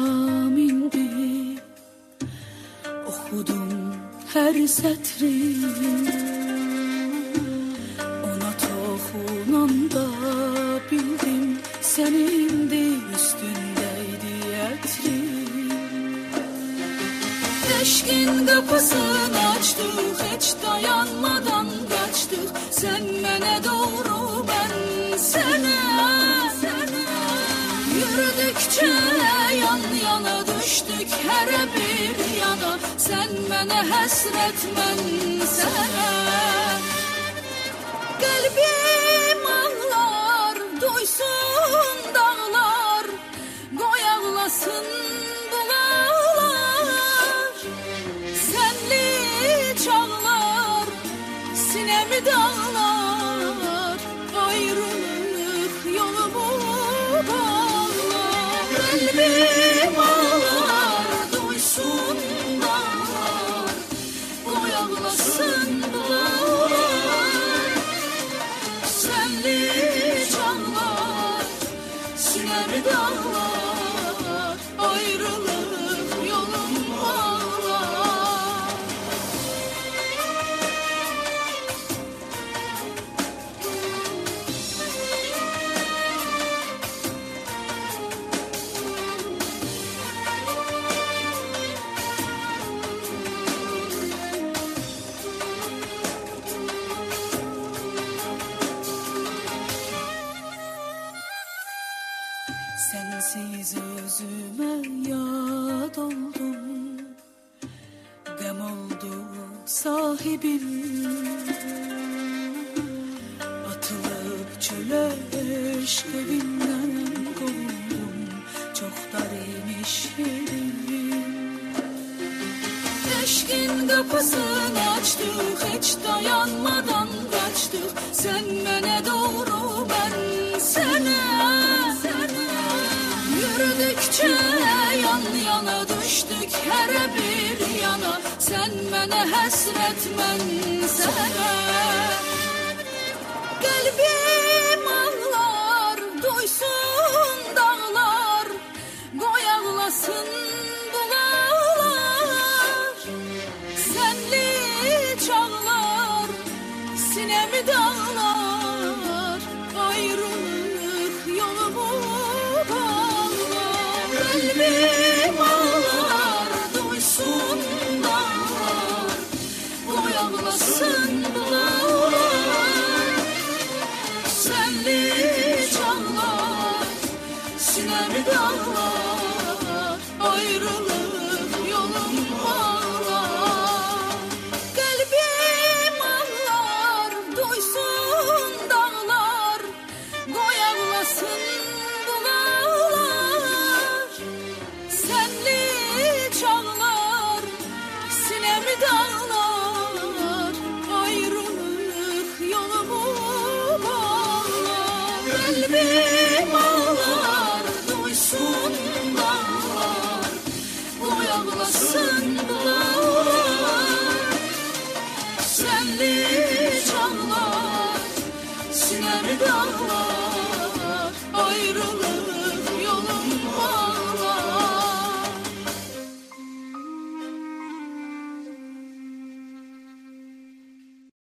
indi, oxudum hər sətri. Ona toxunanda bildim, sənindi üstündəydi ətri. Eşqin qapısını açdıq, heç dayanmadan qaçdıq. Sən mənə doğru, mən sənə. Yürüdükcə yan yana düşdük hərə bir yana. Sən mənə həsrət, mən sənə. Qəlbim ağlar, duysun dağlar, qoy ağlasın bulaqlar. Sənli çağlar, sinəmi dağlar, ayrılıq yolumu bağlar. Qəlbim ağlar, duysun dağlar, qoy ağlasın bulaqlar. Sənli çağlar, sinəmi dağlar, ayrılıq yolum bağlar. Sensiz özüme yad oldum, gam oldu sahibim. Atılıp çöle eşk evinden kovuldum, çok dar imiş yerim. Eşkin kapısını açtık, hiç dayanmadan kaçtık. Sen bana doğru, ben sana. Yürüdükçe yan yana düştük hərə bir yana. Sen bana həsrət, mən sənə. Qəlbim ağlar, duysun dağlar, qoy ağlasın bulaqlar. Sənli çağlar, sinəmi dağlar, ayrılıq yolumu bağlar. Qəlbim ağlar, duysun dağlar, qoy ağlasın bulaqlar. Sənli çağlar, sinəmi dağlar, ayrılıq yolum bağlar. Qəlbim ağlar, duysun dağlar, qoy ağlasın bulaqlar. Sənli çağlar, sinəmi dağlar, ayrılıq yolumu bağlar. Qəlbim ağlar.